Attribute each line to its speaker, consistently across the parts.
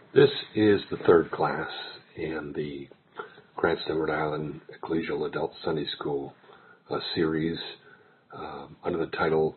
Speaker 1: This is the third class in the Cranston, Rhode Island Ecclesial Adult Sunday School series under the title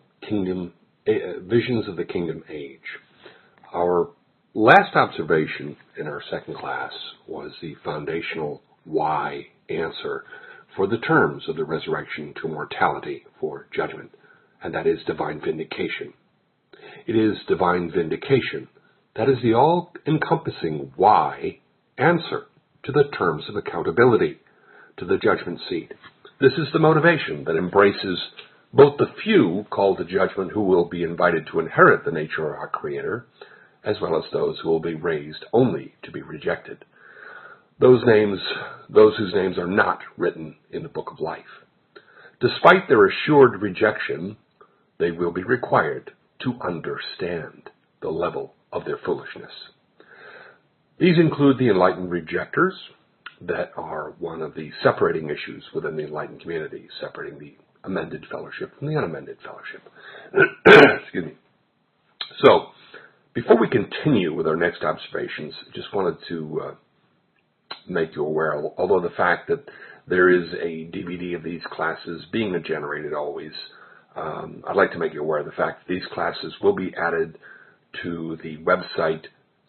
Speaker 1: Visions of the Kingdom Age. Our last observation in our second class was the foundational why answer for the terms of the resurrection to mortality for judgment, and that is divine vindication. It is divine vindication that is the all-encompassing why answer to the terms of accountability, to the judgment seat. This is the motivation that embraces both the few called to judgment who will be invited to inherit the nature of our Creator, as well as those who will be raised only to be rejected. Those whose names are not written in the book of life. Despite their assured rejection, they will be required to understand the level of their foolishness. These include the enlightened rejectors that are one of the separating issues within the enlightened community, separating the amended fellowship from the unamended fellowship. Excuse me. So, before we continue with our next observations, I just wanted to make you aware, although the fact that there is a DVD of these classes being generated always, I'd like to make you aware of the fact that these classes will be added to the website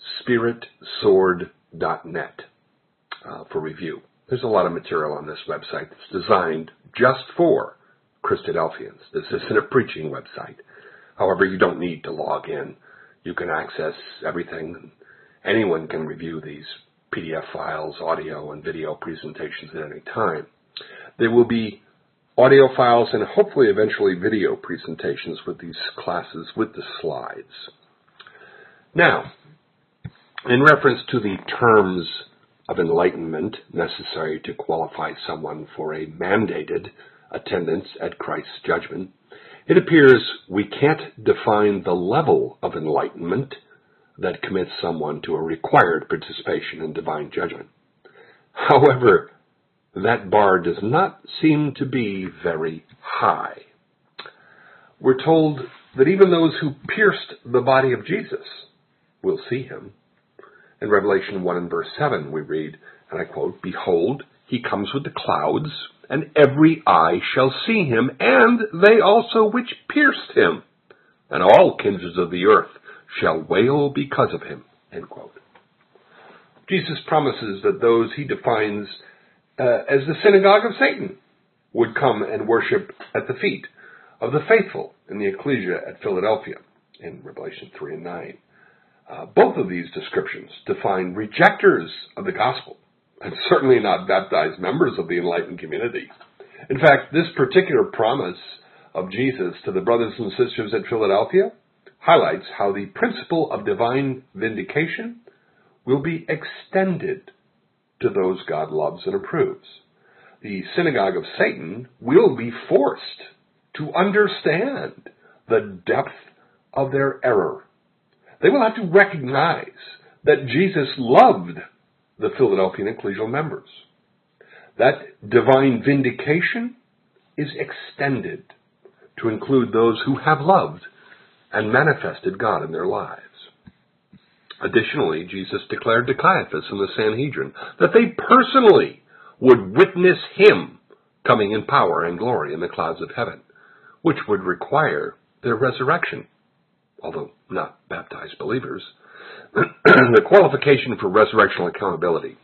Speaker 1: spiritsword.net for review. There's a lot of material on this website that's designed just for Christadelphians. This isn't a preaching website. However, you don't need to log in. You can access everything. Anyone can review these PDF files, audio, and video presentations at any time. There will be audio files and hopefully eventually video presentations with these classes with the slides. Now, in reference to the terms of enlightenment necessary to qualify someone for a mandated attendance at Christ's judgment, it appears we can't define the level of enlightenment that commits someone to a required participation in divine judgment. However, that bar does not seem to be very high. We're told that even those who pierced the body of Jesus will see him. In Revelation 1 and verse 7 we read, and I quote, "Behold, he comes with the clouds, and every eye shall see him, and they also which pierced him, and all kindreds of the earth shall wail because of him." End quote. Jesus promises that those he defines as the synagogue of Satan would come and worship at the feet of the faithful in the ecclesia at Philadelphia in Revelation 3 and 9. Both of these descriptions define rejectors of the gospel, and certainly not baptized members of the enlightened community. In fact, this particular promise of Jesus to the brothers and sisters at Philadelphia highlights how the principle of divine vindication will be extended to those God loves and approves. The synagogue of Satan will be forced to understand the depth of their error. They will have to recognize that Jesus loved the Philadelphian ecclesial members. That divine vindication is extended to include those who have loved and manifested God in their lives. Additionally, Jesus declared to Caiaphas and the Sanhedrin that they personally would witness him coming in power and glory in the clouds of heaven, which would require their resurrection. Although not baptized believers, the qualification for resurrectional accountability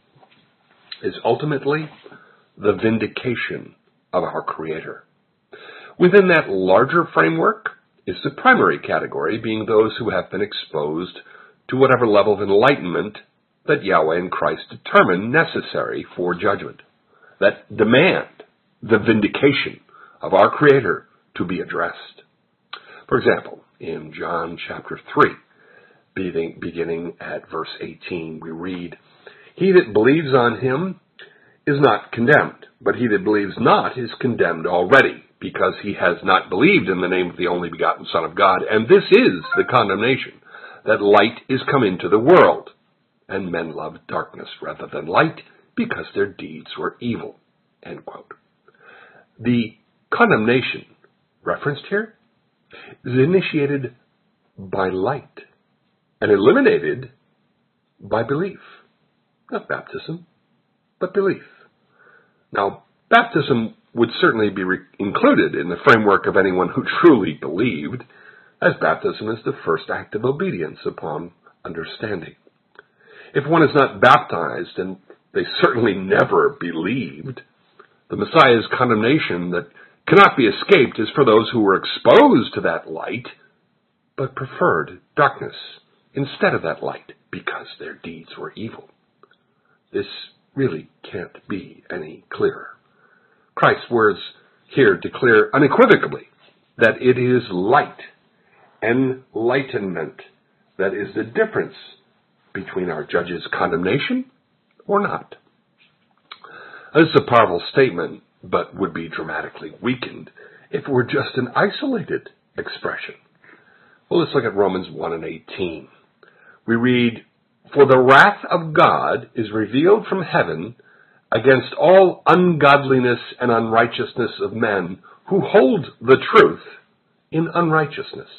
Speaker 1: is ultimately the vindication of our Creator. Within that larger framework is the primary category being those who have been exposed to whatever level of enlightenment that Yahweh and Christ determine necessary for judgment, that demand the vindication of our Creator to be addressed. For example, in John chapter 3, beginning at verse 18, we read, "He that believes on him is not condemned, but he that believes not is condemned already, because he has not believed in the name of the only begotten Son of God. And this is the condemnation, that light is come into the world, and men loved darkness rather than light, because their deeds were evil." End quote. The condemnation referenced here is initiated by light and eliminated by belief. Not baptism, but belief. Now, baptism would certainly be included in the framework of anyone who truly believed, as baptism is the first act of obedience upon understanding. If one is not baptized, and they certainly never believed, the Messiah's condemnation that cannot be escaped is for those who were exposed to that light, but preferred darkness instead of that light because their deeds were evil. This really can't be any clearer. Christ's words here declare unequivocally that it is light, enlightenment, that is the difference between our judge's condemnation or not. This is a powerful statement, but would be dramatically weakened if it were just an isolated expression. Well, let's look at Romans 1 and 18. We read, "For the wrath of God is revealed from heaven against all ungodliness and unrighteousness of men who hold the truth in unrighteousness."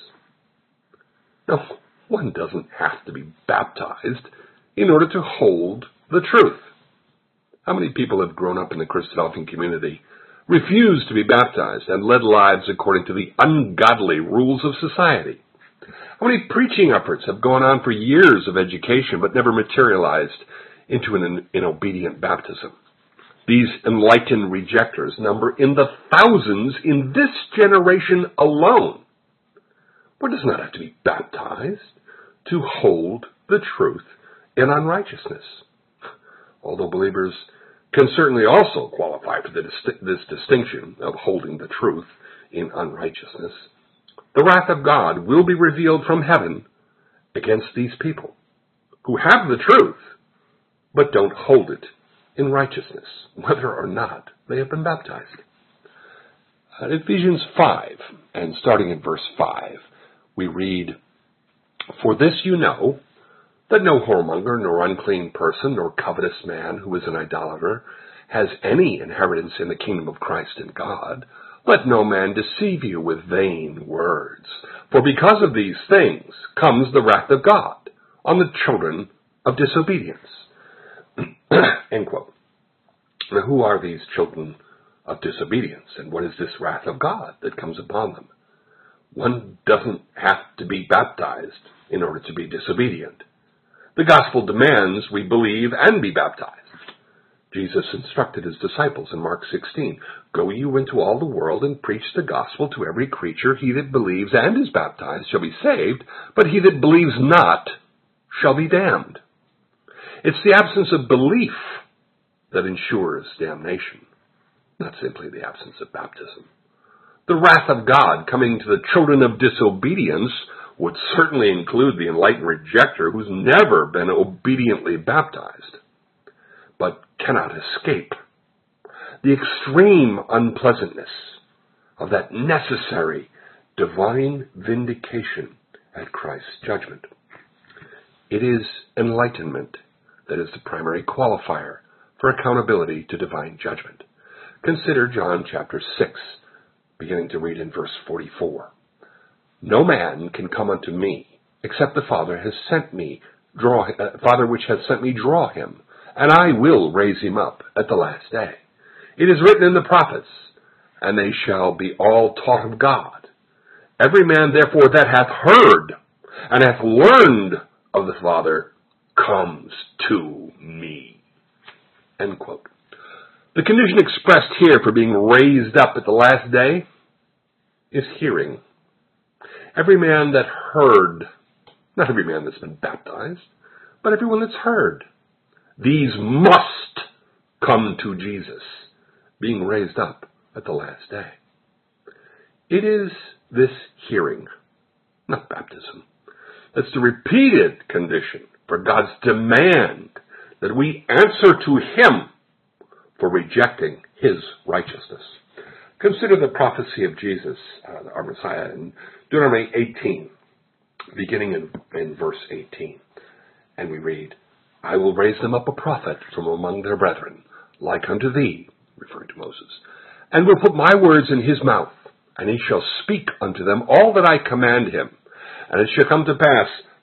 Speaker 1: Now, one doesn't have to be baptized in order to hold the truth. How many people have grown up in the Christadelphian community, refused to be baptized, and led lives according to the ungodly rules of society? How many preaching efforts have gone on for years of education but never materialized into an obedient baptism? These enlightened rejectors number in the thousands in this generation alone. One does not have to be baptized to hold the truth in unrighteousness. Although believers can certainly also qualify for this distinction of holding the truth in unrighteousness, the wrath of God will be revealed from heaven against these people who have the truth but don't hold it in righteousness, whether or not they have been baptized. Ephesians 5, and starting in verse 5, we read, "For this you know, that no whoremonger, nor unclean person, nor covetous man who is an idolater has any inheritance in the kingdom of Christ and God. Let no man deceive you with vain words. For because of these things comes the wrath of God on the children of disobedience." End quote. Now, who are these children of disobedience, and what is this wrath of God that comes upon them? One doesn't have to be baptized in order to be disobedient. The gospel demands we believe and be baptized. Jesus instructed his disciples in Mark 16, "Go you into all the world and preach the gospel to every creature. He that believes and is baptized shall be saved, but he that believes not shall be damned." It's the absence of belief that ensures damnation, not simply the absence of baptism. The wrath of God coming to the children of disobedience would certainly include the enlightened rejecter who's never been obediently baptized, but cannot escape the extreme unpleasantness of that necessary divine vindication at Christ's judgment. It is enlightenment that is the primary qualifier for accountability to divine judgment. Consider John chapter 6, beginning to read in verse 44. "No man can come unto me, except the Father which has sent me draw him, and I will raise him up at the last day. It is written in the prophets, and they shall be all taught of God. Every man therefore that hath heard and hath learned of the Father comes to me." End quote. The condition expressed here for being raised up at the last day is hearing. Every man that heard, not every man that's been baptized, but everyone that's heard. These must come to Jesus, being raised up at the last day. It is this hearing, not baptism, that's the repeated condition for God's demand that we answer to him for rejecting his righteousness. Consider the prophecy of Jesus, our Messiah, in Deuteronomy 18, beginning in verse 18. And we read, "I will raise them up a prophet from among their brethren, like unto thee," referring to Moses, "and will put my words in his mouth, and he shall speak unto them all that I command him. And it shall come to pass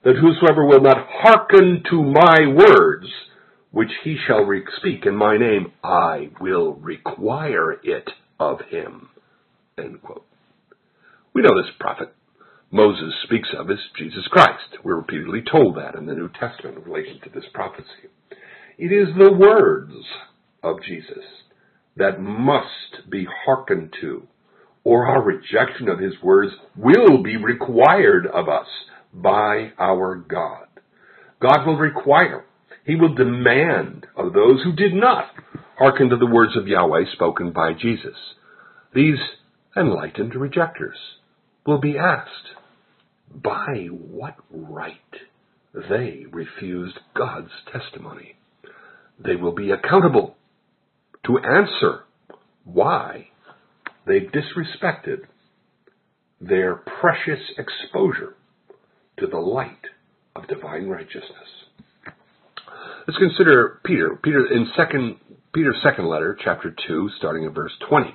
Speaker 1: that whosoever will not hearken to my words, which he shall speak in my name, I will require it of him. End quote. We know this prophet Moses speaks of as Jesus Christ. We're repeatedly told that in the New Testament in relation to this prophecy. It is the words of Jesus that must be hearkened to, or our rejection of his words will be required of us by our God. God will require, he will demand of those who did not hearken to the words of Yahweh spoken by Jesus. These enlightened rejectors will be asked, by what right they refused God's testimony. They will be accountable to answer why they disrespected their precious exposure to the light of divine righteousness. Let's consider Peter. Peter's second letter, chapter 2, starting in verse 20.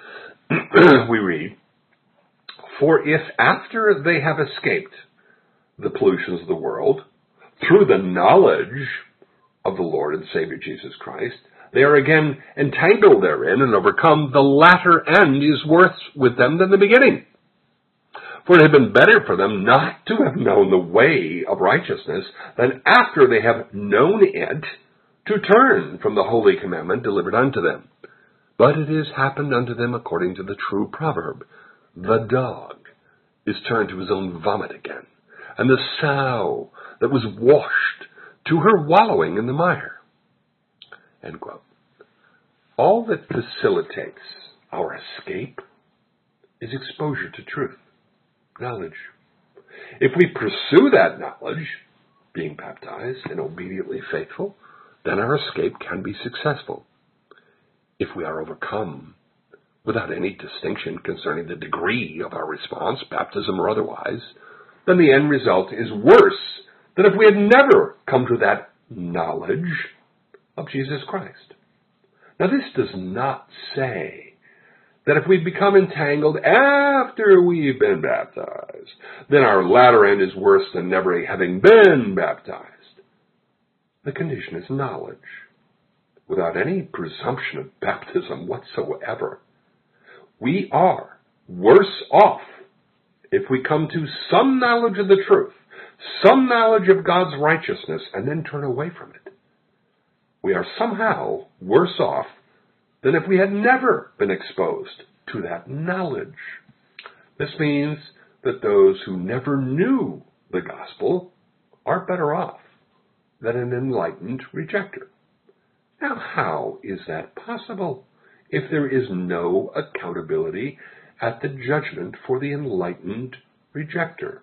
Speaker 1: We read, "For if after they have escaped the pollutions of the world, through the knowledge of the Lord and Savior Jesus Christ, they are again entangled therein and overcome, the latter end is worse with them than the beginning. For it had been better for them not to have known the way of righteousness than after they have known it to turn from the holy commandment delivered unto them. But it is happened unto them according to the true proverb, the dog is turned to his own vomit again, and the sow that was washed to her wallowing in the mire." End quote. All that facilitates our escape is exposure to truth, knowledge. If we pursue that knowledge, being baptized and obediently faithful, then our escape can be successful. If we are overcome without any distinction concerning the degree of our response, baptism or otherwise, then the end result is worse than if we had never come to that knowledge of Jesus Christ. Now, this does not say that if we become entangled after we've been baptized, then our latter end is worse than never having been baptized. The condition is knowledge, without any presumption of baptism whatsoever. We are worse off if we come to some knowledge of the truth, some knowledge of God's righteousness, and then turn away from it. We are somehow worse off than if we had never been exposed to that knowledge. This means that those who never knew the gospel are better off than an enlightened rejecter. Now, how is that possible if there is no accountability at the judgment for the enlightened rejecter?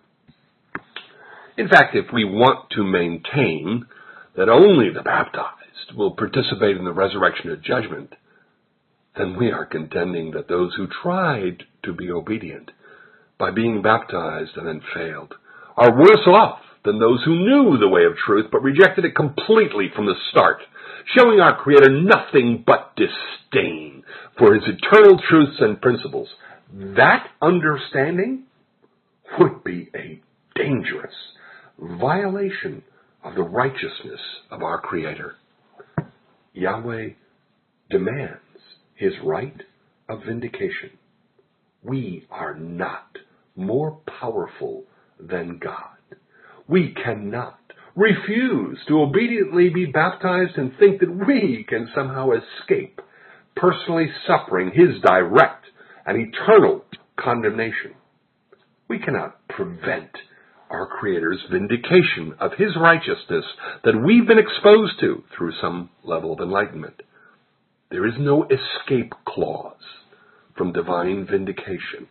Speaker 1: In fact, if we want to maintain that only the baptized will participate in the resurrection of judgment, then we are contending that those who tried to be obedient by being baptized and then failed are worse off than those who knew the way of truth but rejected it completely from the start, showing our Creator nothing but disdain for his eternal truths and principles. That understanding would be a dangerous violation of the righteousness of our Creator. Yahweh demands his right of vindication. We are not more powerful than God. We cannot refuse to obediently be baptized and think that we can somehow escape personally suffering his direct and eternal condemnation. We cannot prevent our Creator's vindication of his righteousness that we've been exposed to through some level of enlightenment. There is no escape clause from divine vindication.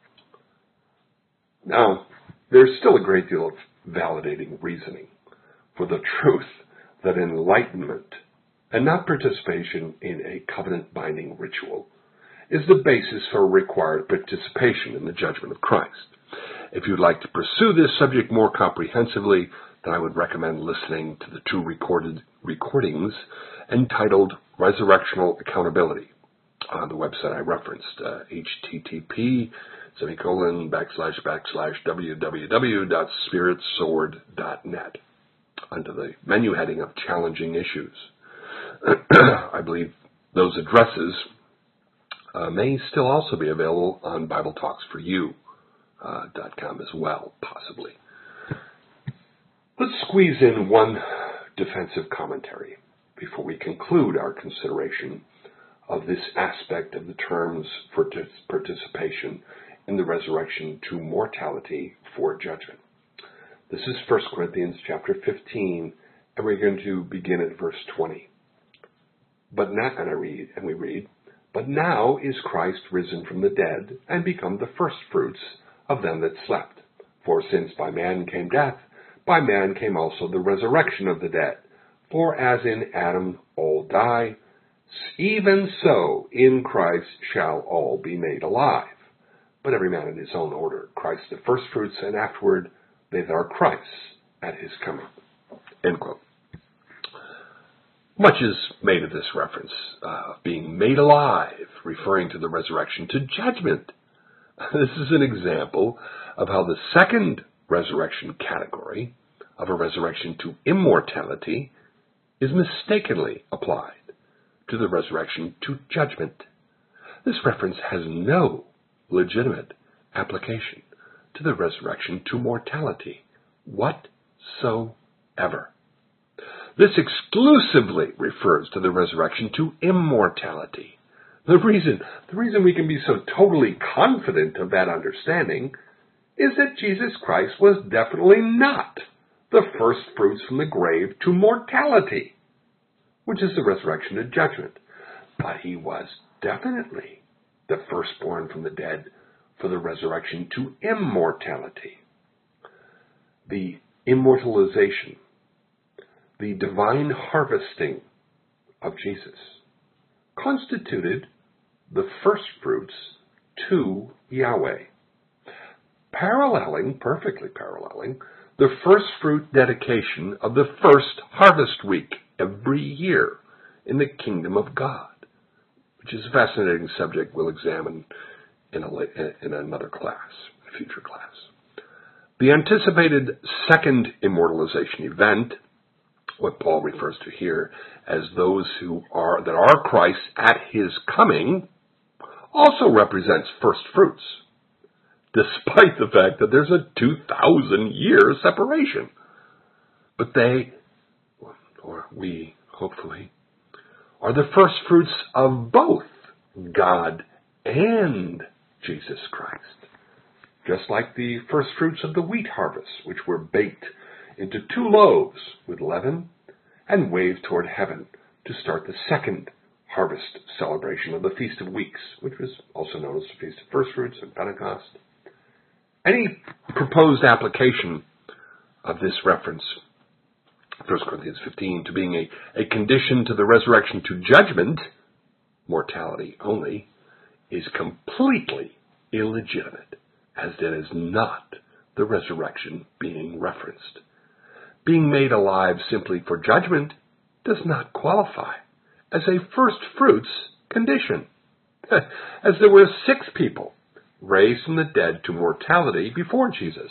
Speaker 1: Now, there's still a great deal of validating reasoning for the truth that enlightenment, and not participation in a covenant-binding ritual, is the basis for required participation in the judgment of Christ. If you'd like to pursue this subject more comprehensively, then I would recommend listening to the two recordings entitled Resurrectional Accountability on the website I referenced, http //www.spiritsword.net under the menu heading of Challenging Issues. I believe those addresses may still also be available on BibleTalksForYou.com as well, possibly. Let's squeeze in one defensive commentary before we conclude our consideration of this aspect of the terms for participation in the resurrection to mortality for judgment. This is 1 Corinthians chapter 15, and we're going to begin at verse 20. But we read, "But now is Christ risen from the dead, and become the firstfruits of them that slept. For since by man came death, by man came also the resurrection of the dead. For as in Adam all die, even so in Christ shall all be made alive. But every man in his own order, Christ the firstfruits, and afterward they that are Christ's at his coming." End quote. Much is made of this reference, being made alive, referring to the resurrection to judgment. This is an example of how the second resurrection category, of a resurrection to immortality, is mistakenly applied to the resurrection to judgment. This reference has no legitimate application to the resurrection to mortality whatsoever. This exclusively refers to the resurrection to immortality. The reason we can be so totally confident of that understanding is that Jesus Christ was definitely not the first fruits from the grave to mortality, which is the resurrection to judgment. But he was definitely the firstborn from the dead for the resurrection to immortality. The immortalization, the divine harvesting of Jesus, constituted the firstfruits to Yahweh, perfectly paralleling, the firstfruit dedication of the first harvest week every year in the kingdom of God, which is a fascinating subject we'll examine in another class, a future class. The anticipated second immortalization event, what Paul refers to here as those that are Christ at his coming, also represents first fruits, despite the fact that there's a 2,000-year separation. But they, or we, hopefully, are the first fruits of both God and Jesus Christ. Just like the first fruits of the wheat harvest, which were baked into 2 loaves with leaven and waved toward heaven to start the second harvest celebration of the Feast of Weeks, which was also known as the Feast of First Fruits and Pentecost. Any proposed application of this reference, 1 Corinthians 15, to being a condition to the resurrection to judgment, mortality only, is completely illegitimate, as it is not the resurrection being referenced. Being made alive simply for judgment does not qualify as a first fruits condition, as there were 6 people raised from the dead to mortality before Jesus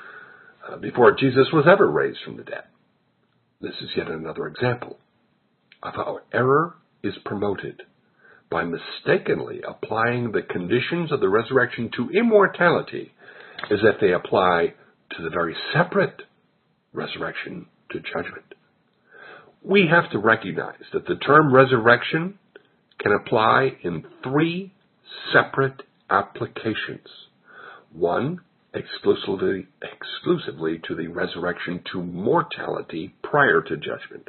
Speaker 1: was ever raised from the dead. This is yet another example of how error is promoted by mistakenly applying the conditions of the resurrection to immortality as if they apply to the very separate resurrection to judgment. We have to recognize that the term resurrection can apply in 3 separate applications. One, exclusively to the resurrection to mortality prior to judgment.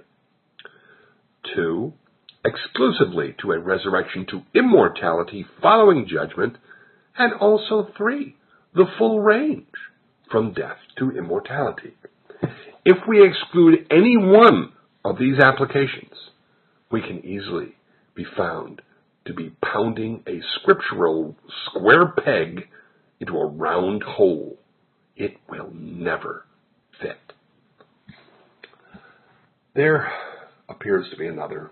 Speaker 1: 2, exclusively to a resurrection to immortality following judgment. And also 3, the full range from death to immortality. If we exclude any one of these applications, we can easily be found to be pounding a scriptural square peg into a round hole. It will never fit. There appears to be another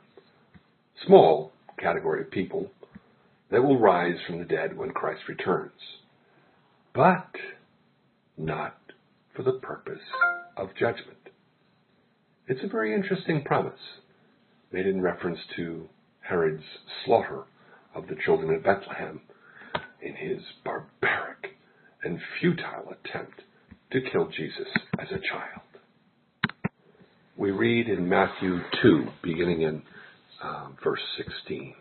Speaker 1: small category of people that will rise from the dead when Christ returns. but not for the purpose of judgment. It's a very interesting promise made in reference to Herod's slaughter of the children of Bethlehem in his barbaric and futile attempt to kill Jesus as a child. We read in Matthew 2, beginning in verse 16.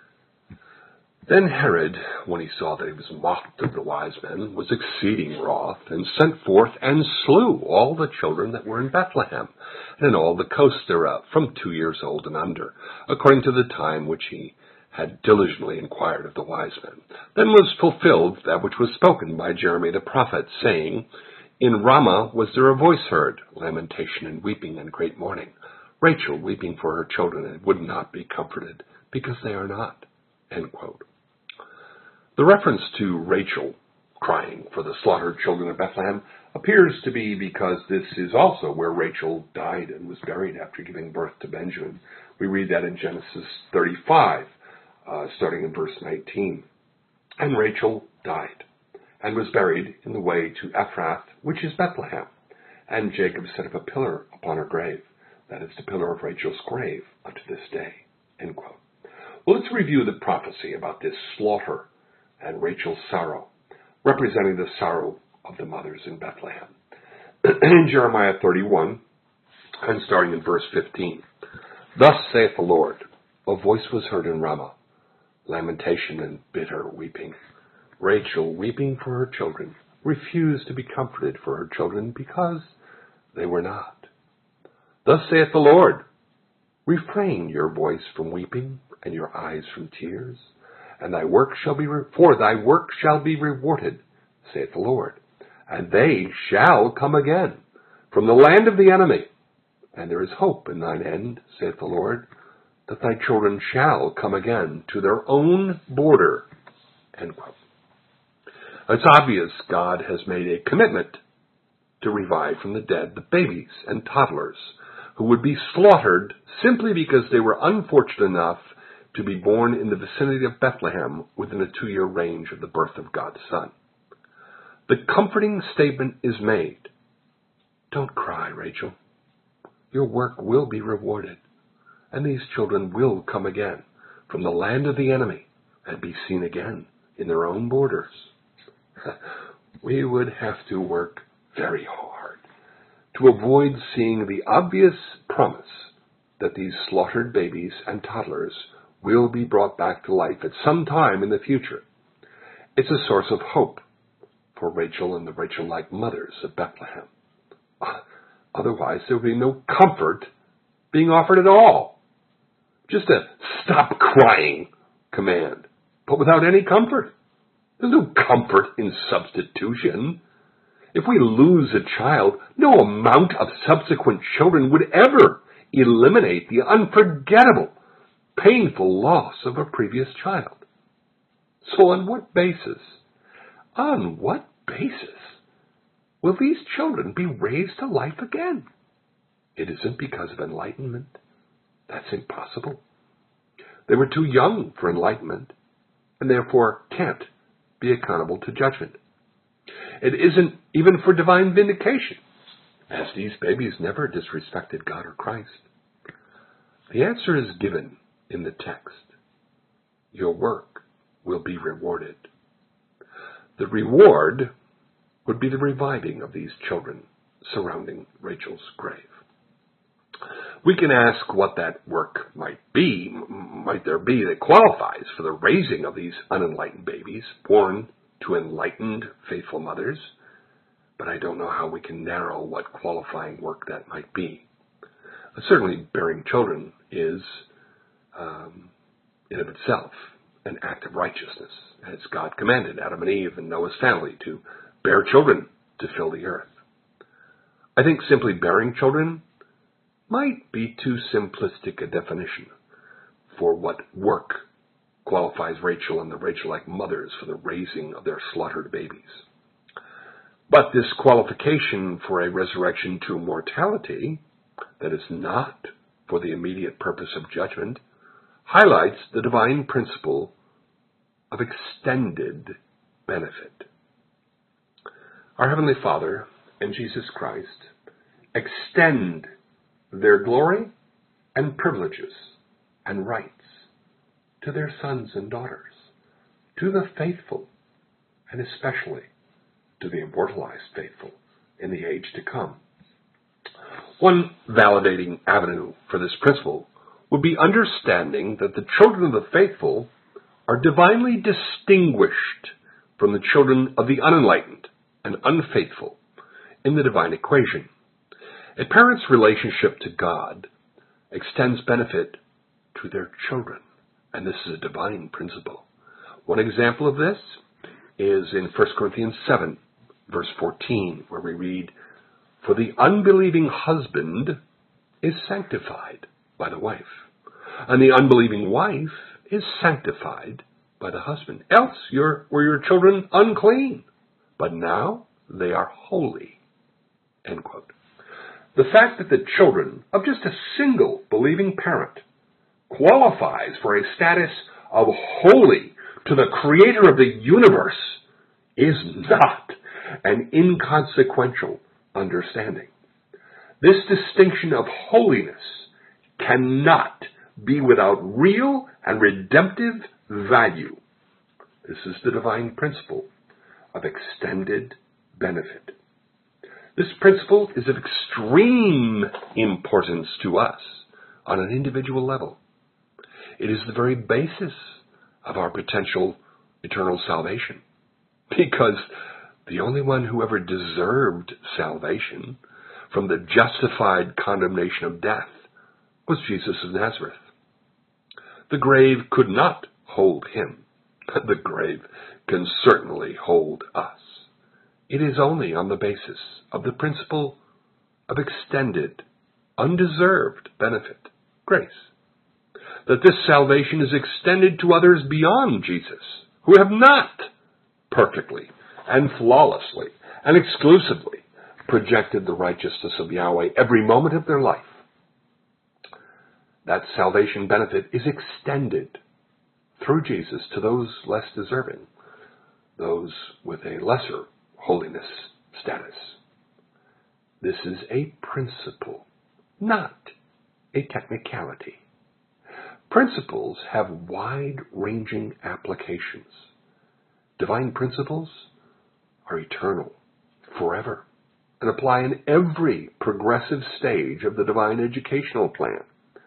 Speaker 1: Then Herod, when he saw that he was mocked of the wise men, was exceeding wroth, and sent forth and slew all the children that were in Bethlehem, and in all the coasts thereof, from 2 years old and under, according to the time which he had diligently inquired of the wise men. Then was fulfilled that which was spoken by Jeremiah the prophet, saying, In Ramah was there a voice heard, lamentation and weeping and great mourning, Rachel weeping for her children, and would not be comforted, because they are not. End quote. The reference to Rachel crying for the slaughtered children of Bethlehem appears to be because this is also where Rachel died and was buried after giving birth to Benjamin. We read that in Genesis 35, starting in verse 19. And Rachel died and was buried in the way to Ephrath, which is Bethlehem. And Jacob set up a pillar upon her grave. That is the pillar of Rachel's grave unto this day. End quote. Well, let's review the prophecy about this slaughter and Rachel's sorrow, representing the sorrow of the mothers in Bethlehem. In Jeremiah 31, and starting in verse 15, Thus saith the Lord, a voice was heard in Ramah, lamentation and bitter weeping. Rachel, weeping for her children, refused to be comforted for her children because they were not. Thus saith the Lord, refrain your voice from weeping and your eyes from tears, and thy work shall be for thy work shall be rewarded, saith the Lord, and they shall come again from the land of the enemy. And there is hope in thine end, saith the Lord, that thy children shall come again to their own border. End quote. It's obvious God has made a commitment to revive from the dead the babies and toddlers who would be slaughtered simply because they were unfortunate enough to be born in the vicinity of Bethlehem within a 2-year range of the birth of God's Son. The comforting statement is made. Don't cry, Rachel. Your work will be rewarded, and these children will come again from the land of the enemy and be seen again in their own borders. We would have to work very hard to avoid seeing the obvious promise that these slaughtered babies and toddlers will be brought back to life at some time in the future. It's a source of hope for Rachel and the Rachel-like mothers of Bethlehem. Otherwise, there would be no comfort being offered at all. Just a stop crying command, but without any comfort. There's no comfort in substitution. If we lose a child, no amount of subsequent children would ever eliminate the unforgettable, painful loss of a previous child. So on what basis will these children be raised to life again? It isn't because of enlightenment. That's impossible. They were too young for enlightenment, and therefore can't be accountable to judgment. It isn't even for divine vindication, as these babies never disrespected God or Christ. The answer is given in the text. Your work will be rewarded. The reward would be the reviving of these children surrounding Rachel's grave. We can ask what that work might be. Might there be that qualifies for the raising of these unenlightened babies born to enlightened, faithful mothers? But I don't know how we can narrow what qualifying work that might be. Certainly, bearing children is, in of itself, an act of righteousness, as God commanded Adam and Eve and Noah's family to bear children to fill the earth. I think simply bearing children might be too simplistic a definition for what work qualifies Rachel and the Rachel-like mothers for the raising of their slaughtered babies. But this qualification for a resurrection to mortality that is not for the immediate purpose of judgment highlights the divine principle of extended benefit. Our Heavenly Father and Jesus Christ extend their glory and privileges and rights to their sons and daughters, to the faithful, and especially to the immortalized faithful in the age to come. One validating avenue for this principle would be understanding that the children of the faithful are divinely distinguished from the children of the unenlightened and unfaithful in the divine equation. A parent's relationship to God extends benefit to their children, and this is a divine principle. One example of this is in 1 Corinthians 7, verse 14, where we read, "For the unbelieving husband is sanctified by the wife, and the unbelieving wife is sanctified by the husband. Else were your children unclean, but now they are holy." End quote. The fact that the children of just a single believing parent qualifies for a status of holy to the creator of the universe is not an inconsequential understanding. This distinction of holiness cannot be without real and redemptive value. This is the divine principle of extended benefit. This principle is of extreme importance to us on an individual level. It is the very basis of our potential eternal salvation, because the only one who ever deserved salvation from the justified condemnation of death was Jesus of Nazareth. The grave could not hold him, but the grave can certainly hold us. It is only on the basis of the principle of extended, undeserved benefit, grace, that this salvation is extended to others beyond Jesus, who have not perfectly and flawlessly and exclusively projected the righteousness of Yahweh every moment of their life. That salvation benefit is extended through Jesus to those less deserving, those with a lesser holiness status. This is a principle, not a technicality. Principles have wide-ranging applications. Divine principles are eternal, forever, and apply in every progressive stage of the divine educational plan.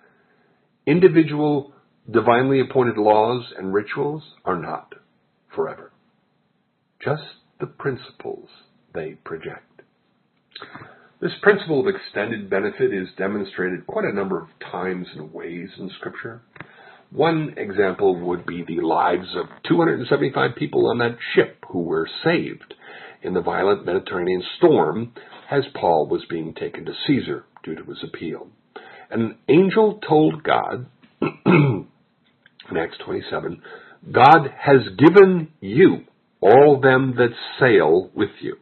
Speaker 1: Individual, divinely appointed laws and rituals are not forever. Just the principles they project. This principle of extended benefit is demonstrated quite a number of times and ways in Scripture. One example would be the lives of 275 people on that ship who were saved in the violent Mediterranean storm as Paul was being taken to Caesar due to his appeal. An angel told God, in Acts 27, "God has given you all them that sail with you."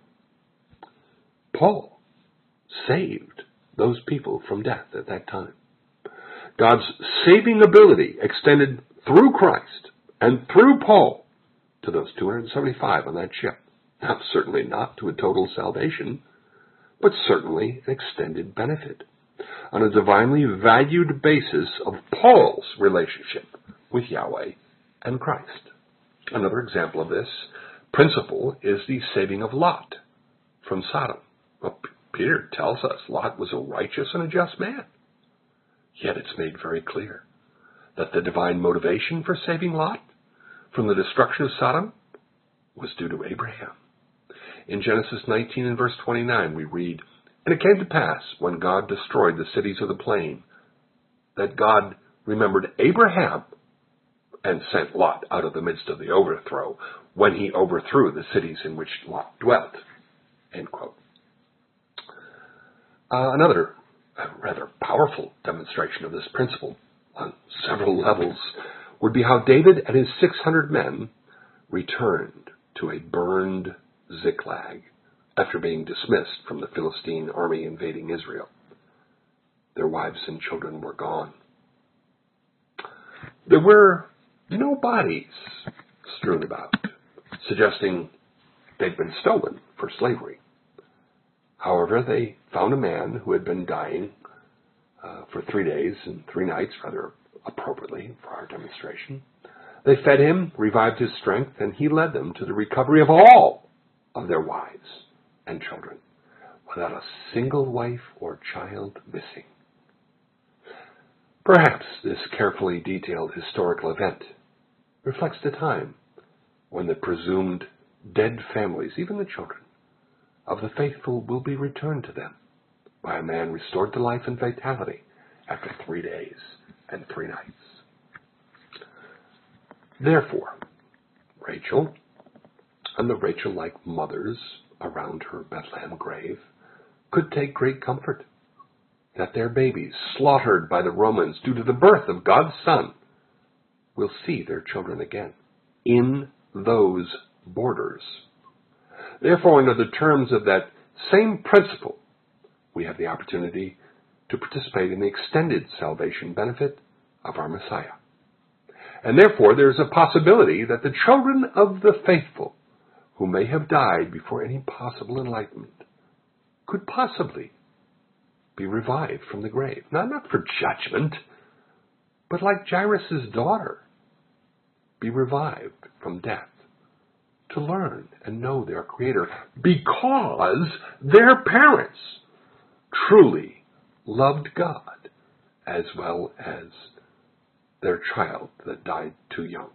Speaker 1: Paul saved those people from death at that time. God's saving ability extended through Christ and through Paul to those 275 on that ship. Now, certainly not to a total salvation, but certainly an extended benefit on a divinely valued basis of Paul's relationship with Yahweh and Christ. Another example of this principle is the saving of Lot from Sodom. Well, Peter tells us Lot was a righteous and a just man. Yet it's made very clear that the divine motivation for saving Lot from the destruction of Sodom was due to Abraham. In Genesis 19 and verse 29, we read, "And it came to pass, when God destroyed the cities of the plain, that God remembered Abraham and sent Lot out of the midst of the overthrow, when he overthrew the cities in which Lot dwelt." End quote. Another rather powerful demonstration of this principle on several levels would be how David and his 600 men returned to a burned Ziklag after being dismissed from the Philistine army invading Israel. Their wives and children were gone. There were no bodies strewn about, suggesting they'd been stolen for slavery. However, they found a man who had been dying for 3 days and 3 nights, rather appropriately for our demonstration. They fed him, revived his strength, and he led them to the recovery of all of their wives and children, without a single wife or child missing. Perhaps this carefully detailed historical event reflects the time when the presumed dead families, even the children, of the faithful will be returned to them by a man restored to life and vitality after 3 days and 3 nights. Therefore, Rachel and the Rachel-like mothers around her Bethlehem grave could take great comfort that their babies, slaughtered by the Romans due to the birth of God's Son, will see their children again in those borders. Therefore, under the terms of that same principle, we have the opportunity to participate in the extended salvation benefit of our Messiah. And therefore, there is a possibility that the children of the faithful, who may have died before any possible enlightenment, could possibly be revived from the grave. Not for judgment, but like Jairus' daughter, be revived from death to learn and know their Creator because their parents truly loved God as well as their child that died too young.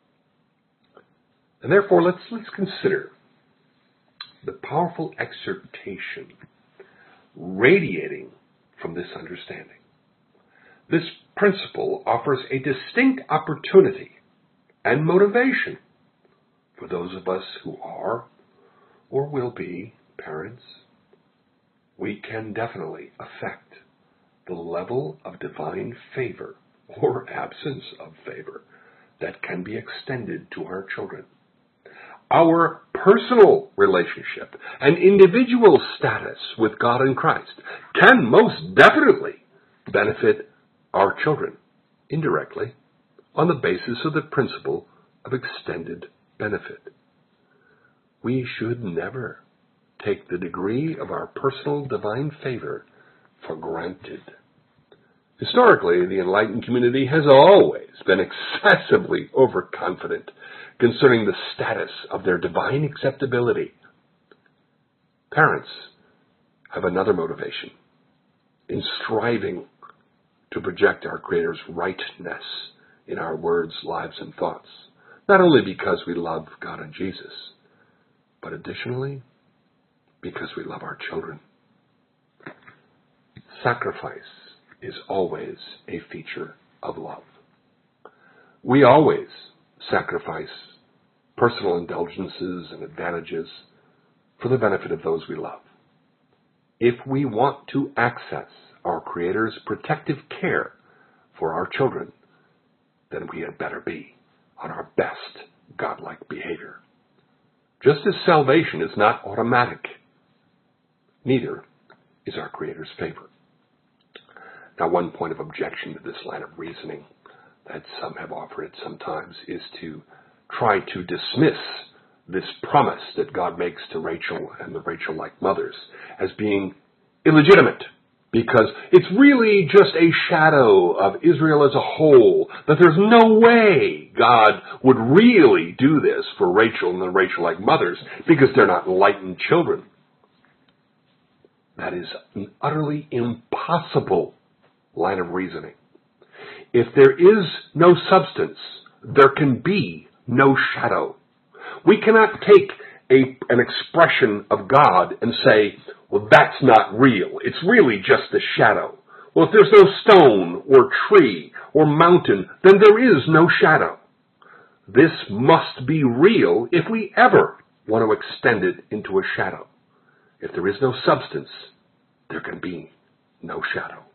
Speaker 1: And therefore, let's consider the powerful exhortation radiating from this understanding. This principle offers a distinct opportunity and motivation for those of us who are or will be parents. We can definitely affect the level of divine favor or absence of favor that can be extended to our children. Our personal relationship and individual status with God in Christ can most definitely benefit our children indirectly on the basis of the principle of extended benefit. We should never take the degree of our personal divine favor for granted. Historically, the enlightened community has always been excessively overconfident concerning the status of their divine acceptability. Parents have another motivation in striving to project our Creator's rightness in our words, lives, and thoughts, not only because we love God and Jesus, but additionally because we love our children. Sacrifice is always a feature of love. We always sacrifice personal indulgences and advantages for the benefit of those we love. If we want to access our Creator's protective care for our children, then we had better be on our best godlike behavior. Just as salvation is not automatic, neither is our Creator's favor. Now, one point of objection to this line of reasoning that some have offered at some times is to try to dismiss this promise that God makes to Rachel and the Rachel-like mothers as being illegitimate, because it's really just a shadow of Israel as a whole, that there's no way God would really do this for Rachel and the Rachel-like mothers because they're not enlightened children. That is an utterly impossible line of reasoning. If there is no substance, there can be no shadow. We cannot take an expression of God and say, well, that's not real. It's really just a shadow. Well, if there's no stone or tree or mountain, then there is no shadow. This must be real if we ever want to extend it into a shadow. If there is no substance, there can be no shadow.